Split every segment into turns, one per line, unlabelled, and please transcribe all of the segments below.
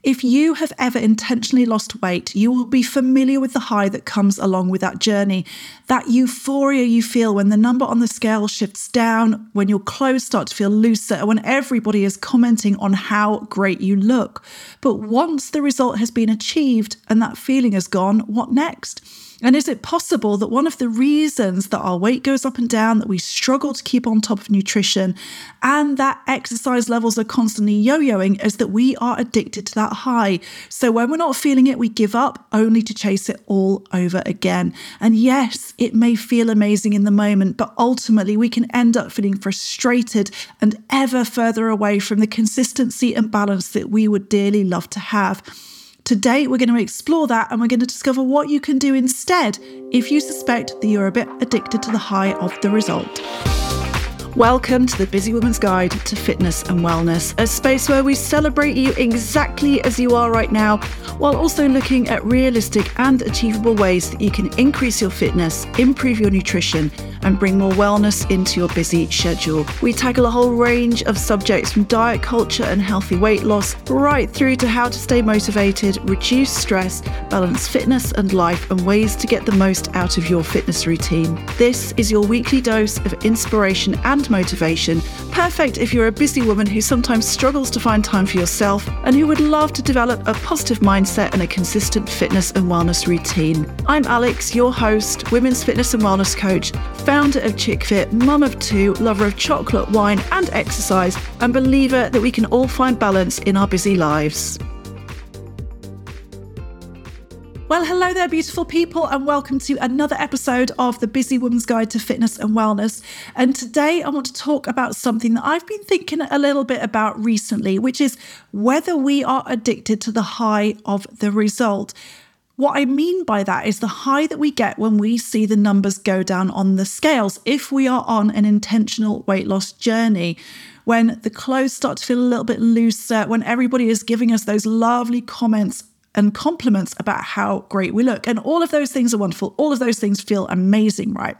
If you have ever intentionally lost weight, you will be familiar with the high that comes along with that journey. That euphoria you feel when the number on the scale shifts down, when your clothes start to feel looser, and when everybody is commenting on how great you look. But once the result has been achieved and that feeling is gone, what next? And is it possible that one of the reasons that our weight goes up and down, that we struggle to keep on top of nutrition, and that exercise levels are constantly yo-yoing is that we are addicted to that high? So when we're not feeling it, we give up only to chase it all over again. And yes, it may feel amazing in the moment, but ultimately we can end up feeling frustrated and ever further away from the consistency and balance that we would dearly love to have. Today, we're going to explore that, and we're going to discover what you can do instead if you suspect that you're a bit addicted to the high of the result. Welcome to the Busy Woman's Guide to Fitness and Wellness, a space where we celebrate you exactly as you are right now, while also looking at realistic and achievable ways that you can increase your fitness, improve your nutrition, and bring more wellness into your busy schedule. We tackle a whole range of subjects from diet culture and healthy weight loss, right through to how to stay motivated, reduce stress, balance fitness and life, and ways to get the most out of your fitness routine. This is your weekly dose of inspiration and motivation, perfect if you're a busy woman who sometimes struggles to find time for yourself and who would love to develop a positive mindset and a consistent fitness and wellness routine. I'm Alex, your host, women's fitness and wellness coach, founder of ChickFit, mum of two, lover of chocolate, wine and exercise, and believer that we can all find balance in our busy lives. Well, hello there, beautiful people, and welcome to another episode of the Busy Woman's Guide to Fitness and Wellness. And today I want to talk about something that I've been thinking a little bit about recently, which is whether we are addicted to the high of the result. What I mean by that is the high that we get when we see the numbers go down on the scales, if we are on an intentional weight loss journey. When the clothes start to feel a little bit looser, when everybody is giving us those lovely comments and compliments about how great we look. And all of those things are wonderful. All of those things feel amazing, right?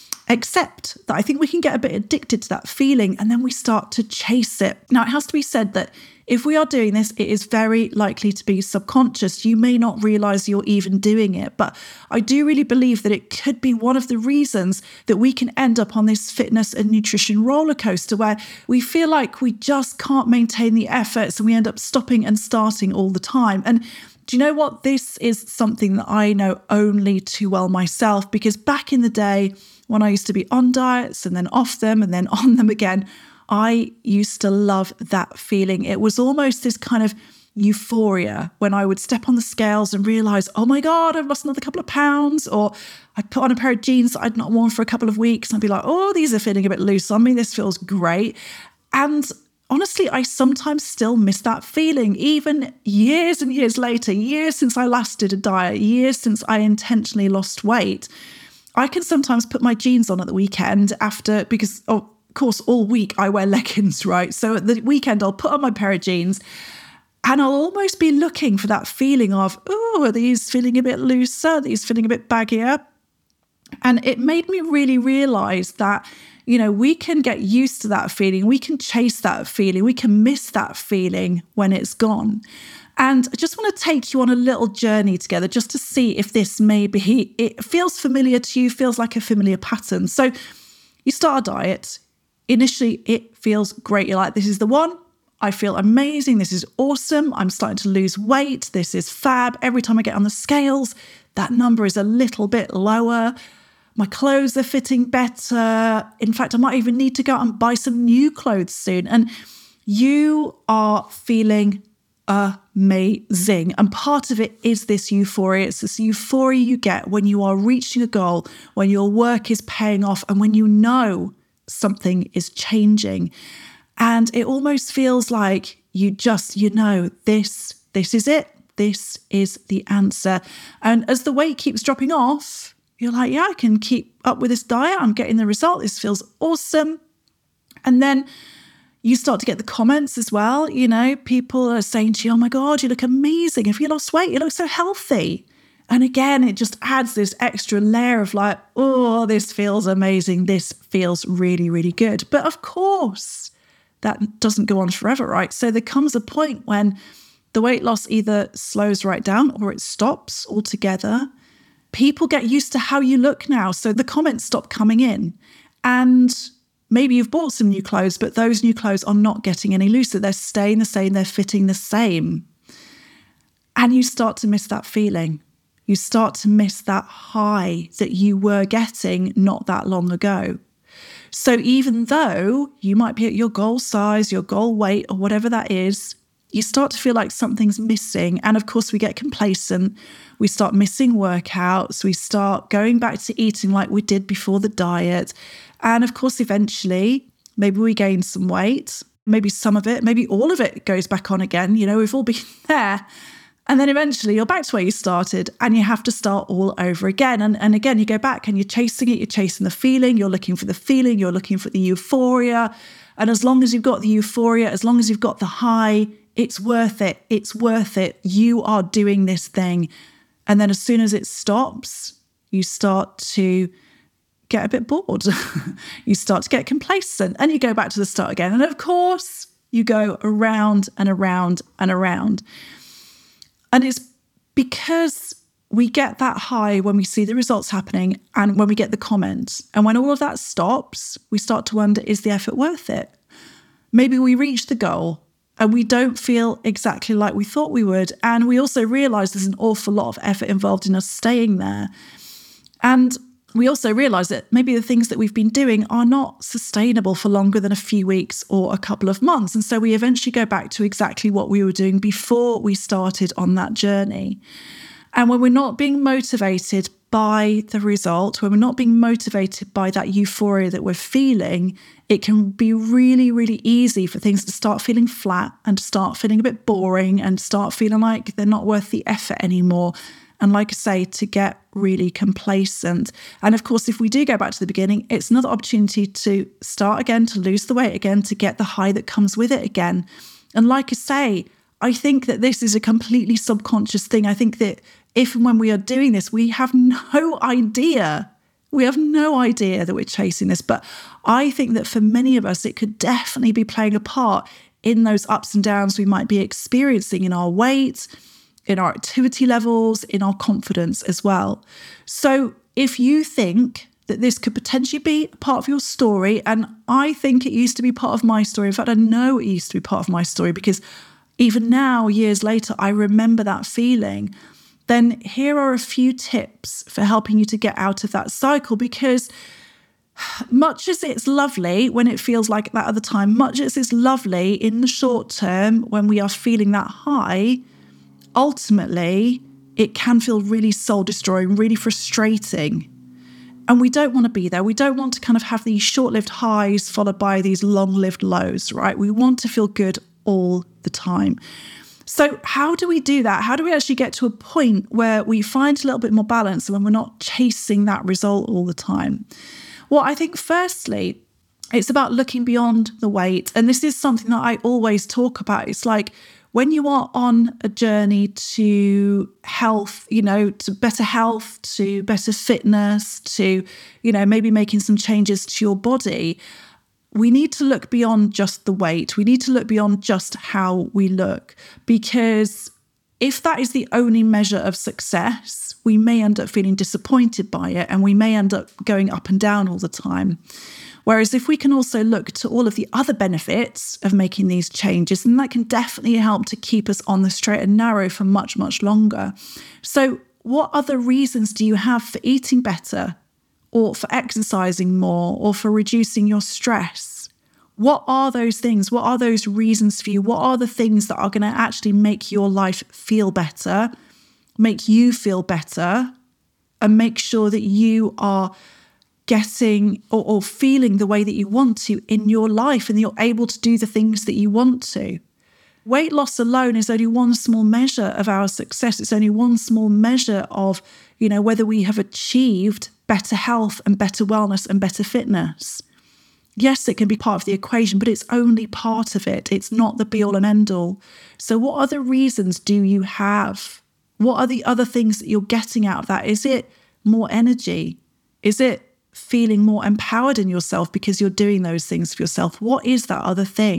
Except that I think we can get a bit addicted to that feeling and then we start to chase it. Now, it has to be said that if we are doing this, it is very likely to be subconscious. You may not realize you're even doing it, but I do really believe that it could be one of the reasons that we can end up on this fitness and nutrition roller coaster where we feel like we just can't maintain the efforts and we end up stopping and starting all the time. And do you know what? This is something that I know only too well myself, because back in the day when I used to be on diets and then off them and then on them again, I used to love that feeling. It was almost this kind of euphoria when I would step on the scales and realize, oh my God, I've lost another couple of pounds. Or I'd put on a pair of jeans that I'd not worn for a couple of weeks and I'd be like, oh, these are feeling a bit loose on me. This feels great. And honestly, I sometimes still miss that feeling, even years and years later, years since I last did a diet, years since I intentionally lost weight. I can sometimes put my jeans on at the weekend after, because of course, all week I wear leggings, right? So at the weekend, I'll put on my pair of jeans and I'll almost be looking for that feeling of, oh, are these feeling a bit looser? Are these feeling a bit baggier? And it made me really realize that, you know, we can get used to that feeling. We can chase that feeling. We can miss that feeling when it's gone. And I just want to take you on a little journey together just to see if this it feels familiar to you, feels like a familiar pattern. So you start a diet. Initially, it feels great. You're like, this is the one. I feel amazing. This is awesome. I'm starting to lose weight. This is fab. Every time I get on the scales, that number is a little bit lower. My clothes are fitting better. In fact, I might even need to go out and buy some new clothes soon. And you are feeling amazing. And part of it is this euphoria. It's this euphoria you get when you are reaching a goal, when your work is paying off, and when you know something is changing. And it almost feels like you know, this is it. This is the answer. And as the weight keeps dropping off, you're like, yeah, I can keep up with this diet. I'm getting the result. This feels awesome. And then you start to get the comments as well. You know, people are saying to you, oh my God, you look amazing. If you lost weight, you look so healthy. And again, it just adds this extra layer of like, oh, this feels amazing. This feels really, really good. But of course, that doesn't go on forever, right? So there comes a point when the weight loss either slows right down or it stops altogether. People get used to how you look now. So the comments stop coming in. And maybe you've bought some new clothes, but those new clothes are not getting any looser. They're staying the same. They're fitting the same. And you start to miss that feeling. You start to miss that high that you were getting not that long ago. So even though you might be at your goal size, your goal weight, or whatever that is, you start to feel like something's missing. And of course, we get complacent. We start missing workouts. We start going back to eating like we did before the diet. And of course, eventually, maybe we gain some weight. Maybe some of it, maybe all of it goes back on again. You know, we've all been there. And then eventually you're back to where you started and you have to start all over again. And again, you go back and you're chasing it. You're chasing the feeling. You're looking for the feeling. You're looking for the euphoria. And as long as you've got the euphoria, as long as you've got the high, it's worth it. It's worth it. You are doing this thing. And then as soon as it stops, you start to get a bit bored. You start to get complacent and you go back to the start again. And of course, you go around and around and around. And it's because we get that high when we see the results happening and when we get the comments. And when all of that stops, we start to wonder, is the effort worth it? Maybe we reach the goal and we don't feel exactly like we thought we would. And we also realize there's an awful lot of effort involved in us staying there. And we also realize that maybe the things that we've been doing are not sustainable for longer than a few weeks or a couple of months. And so we eventually go back to exactly what we were doing before we started on that journey. And when we're not being motivated by the result, when we're not being motivated by that euphoria that we're feeling, it can be really, really easy for things to start feeling flat and to start feeling a bit boring and start feeling like they're not worth the effort anymore. And like I say, to get really complacent. And of course, if we do go back to the beginning, it's another opportunity to start again, to lose the weight again, to get the high that comes with it again. And like I say, I think that this is a completely subconscious thing. I think that if and when we are doing this, we have no idea. We have no idea that we're chasing this. But I think that for many of us, it could definitely be playing a part in those ups and downs we might be experiencing in our weight, in our activity levels, in our confidence as well. So if you think that this could potentially be a part of your story, and I think it used to be part of my story. In fact, I know it used to be part of my story because even now, years later, I remember that feeling. Then here are a few tips for helping you to get out of that cycle, because much as it's lovely when it feels like that at the time, much as it's lovely in the short term when we are feeling that high, ultimately, it can feel really soul-destroying, really frustrating. And we don't want to be there. We don't want to kind of have these short-lived highs followed by these long-lived lows, right? We want to feel good all the time. So how do we do that? How do we actually get to a point where we find a little bit more balance when we're not chasing that result all the time? Well, I think firstly, it's about looking beyond the weight. And this is something that I always talk about. It's like, when you are on a journey to health, to better health, to better fitness, to, maybe making some changes to your body, we need to look beyond just the weight. We need to look beyond just how we look, because if that is the only measure of success, we may end up feeling disappointed by it and we may end up going up and down all the time. Whereas if we can also look to all of the other benefits of making these changes, then that can definitely help to keep us on the straight and narrow for much, much longer. So what other reasons do you have for eating better, or for exercising more, or for reducing your stress? What are those things? What are those reasons for you? What are the things that are going to actually make your life feel better, make you feel better, and make sure that you are getting or feeling the way that you want to in your life, and you're able to do the things that you want to? Weight loss alone is only one small measure of our success. It's only one small measure of, whether we have achieved better health and better wellness and better fitness. Yes, it can be part of the equation, but it's only part of it. It's not the be all and end all. So what other reasons do you have? What are the other things that you're getting out of that? Is it more energy? Is it feeling more empowered in yourself because you're doing those things for yourself? What is that other thing?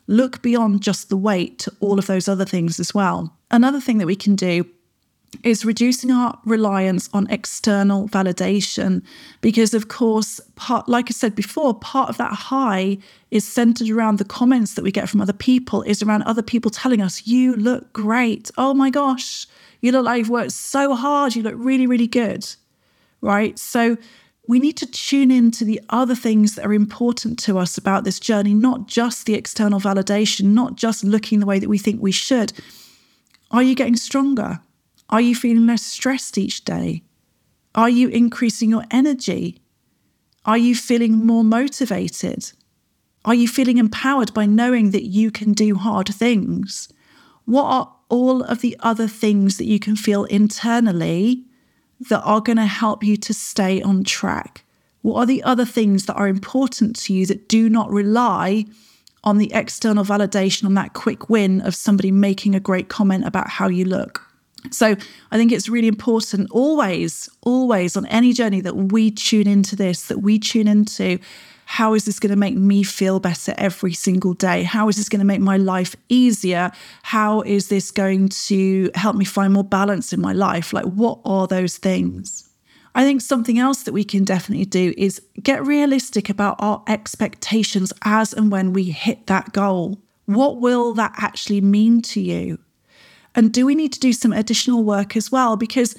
look beyond just the weight to all of those other things as well. Another thing that we can do is reducing our reliance on external validation, because of course, like I said before, part of that high is centered around the comments that we get from other people, is around other people telling us, you look great. Oh my gosh, you look like you've worked so hard. You look really, really good, right? So we need to tune into the other things that are important to us about this journey, not just the external validation, not just looking the way that we think we should. Are you getting stronger? Are you feeling less stressed each day? Are you increasing your energy? Are you feeling more motivated? Are you feeling empowered by knowing that you can do hard things? What are all of the other things that you can feel internally that are going to help you to stay on track? What are the other things that are important to you that do not rely on the external validation, on that quick win of somebody making a great comment about how you look? So I think it's really important always on any journey that we tune into this, that we tune into, how is this going to make me feel better every single day? How is this going to make my life easier? How is this going to help me find more balance in my life? Like, what are those things? I think something else that we can definitely do is get realistic about our expectations as and when we hit that goal. What will that actually mean to you? And do we need to do some additional work as well? Because,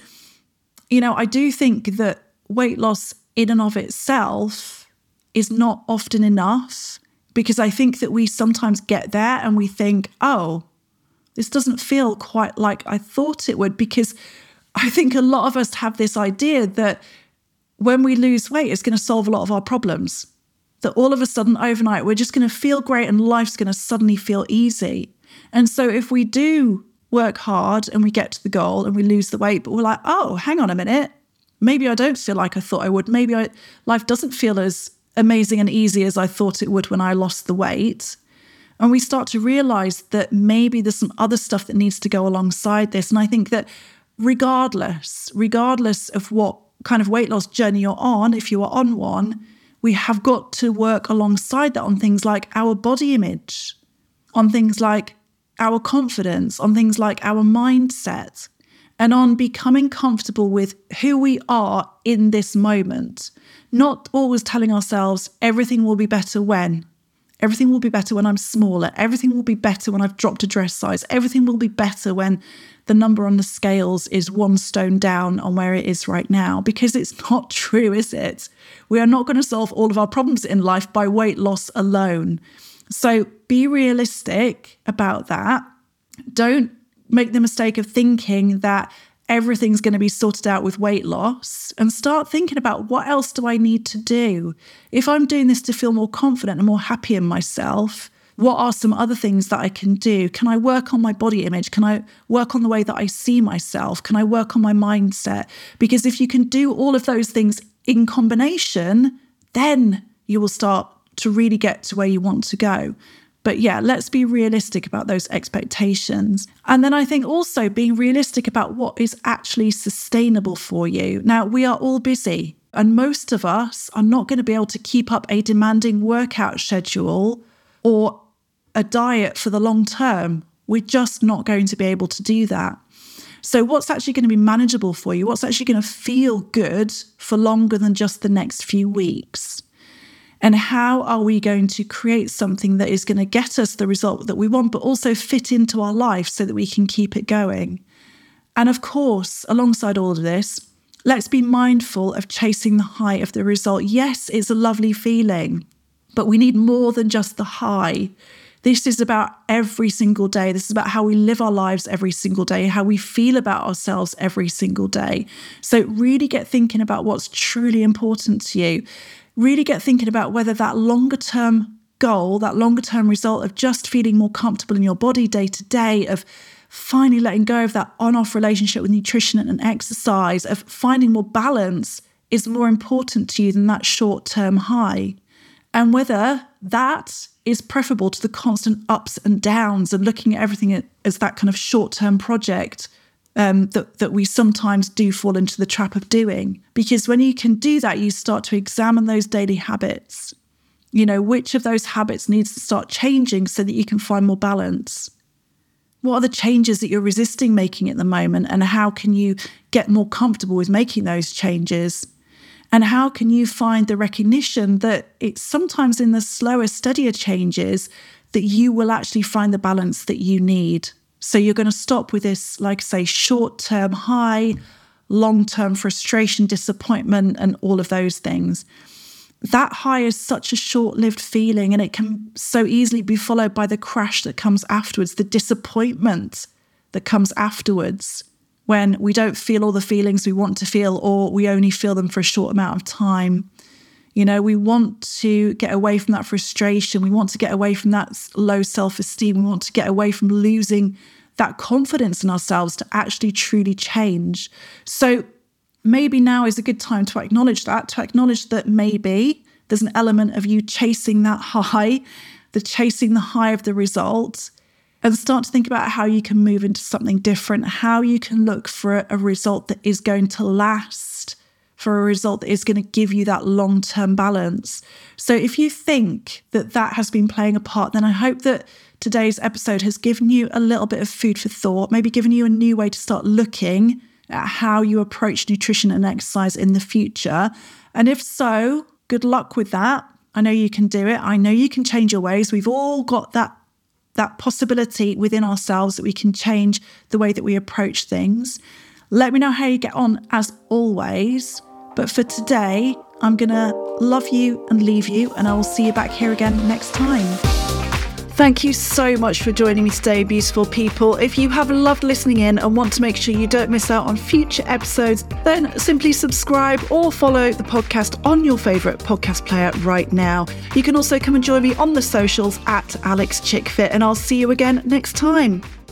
I do think that weight loss in and of itself is not often enough, because I think that we sometimes get there and we think, oh, this doesn't feel quite like I thought it would, because I think a lot of us have this idea that when we lose weight, it's going to solve a lot of our problems. That all of a sudden, overnight, we're just going to feel great and life's going to suddenly feel easy. And so if we do work hard and we get to the goal and we lose the weight, but we're like, oh, hang on a minute. Maybe I don't feel like I thought I would. Maybe life doesn't feel as amazing and easy as I thought it would when I lost the weight. And we start to realize that maybe there's some other stuff that needs to go alongside this. And I think that regardless of what kind of weight loss journey you're on, if you are on one, we have got to work alongside that on things like our body image, on things like our confidence, on things like our mindset, and on becoming comfortable with who we are in this moment. Not always telling ourselves everything will be better when. Everything will be better when I'm smaller. Everything will be better when I've dropped a dress size. Everything will be better when the number on the scales is 1 stone down on where it is right now. Because it's not true, is it? We are not going to solve all of our problems in life by weight loss alone. So be realistic about that. Don't make the mistake of thinking that everything's going to be sorted out with weight loss, and start thinking about, what else do I need to do? If I'm doing this to feel more confident and more happy in myself, what are some other things that I can do? Can I work on my body image? Can I work on the way that I see myself? Can I work on my mindset? Because if you can do all of those things in combination, then you will start to really get to where you want to go. But yeah, let's be realistic about those expectations. And then I think also being realistic about what is actually sustainable for you. Now, we are all busy, and most of us are not going to be able to keep up a demanding workout schedule or a diet for the long term. We're just not going to be able to do that. So what's actually going to be manageable for you? What's actually going to feel good for longer than just the next few weeks? And how are we going to create something that is going to get us the result that we want, but also fit into our life so that we can keep it going? And of course, alongside all of this, let's be mindful of chasing the high of the result. Yes, it's a lovely feeling, but we need more than just the high. This is about every single day. This is about how we live our lives every single day, how we feel about ourselves every single day. So really get thinking about what's truly important to you. Really get thinking about whether that longer term goal, that longer term result of just feeling more comfortable in your body day to day, of finally letting go of that on-off relationship with nutrition and exercise, of finding more balance, is more important to you than that short-term high. And whether that is preferable to the constant ups and downs and looking at everything as that kind of short-term project that we sometimes do fall into the trap of doing. Because when you can do that, you start to examine those daily habits. Which of those habits needs to start changing so that you can find more balance? What are the changes that you're resisting making at the moment? And how can you get more comfortable with making those changes? And how can you find the recognition that it's sometimes in the slower, steadier changes that you will actually find the balance that you need? So you're going to stop with this, like I say, short-term high, long-term frustration, disappointment, and all of those things. That high is such a short-lived feeling, and it can so easily be followed by the crash that comes afterwards, the disappointment that comes afterwards when we don't feel all the feelings we want to feel, or we only feel them for a short amount of time. We want to get away from that frustration. We want to get away from that low self-esteem. We want to get away from losing that confidence in ourselves to actually truly change. So maybe now is a good time to acknowledge that maybe there's an element of you chasing that high, chasing the high of the result, and start to think about how you can move into something different, how you can look for a result that is going to last, for a result that is going to give you that long-term balance. So if you think that has been playing a part, then I hope that today's episode has given you a little bit of food for thought, maybe given you a new way to start looking at how you approach nutrition and exercise in the future. And if so, good luck with that. I know you can do it. I know you can change your ways. We've all got that possibility within ourselves that we can change the way that we approach things. Let me know how you get on as always. But for today, I'm going to love you and leave you, and I will see you back here again next time. Thank you so much for joining me today, beautiful people. If you have loved listening in and want to make sure you don't miss out on future episodes, then simply subscribe or follow the podcast on your favourite podcast player right now. You can also come and join me on the socials at Alex Chick Fit, and I'll see you again next time.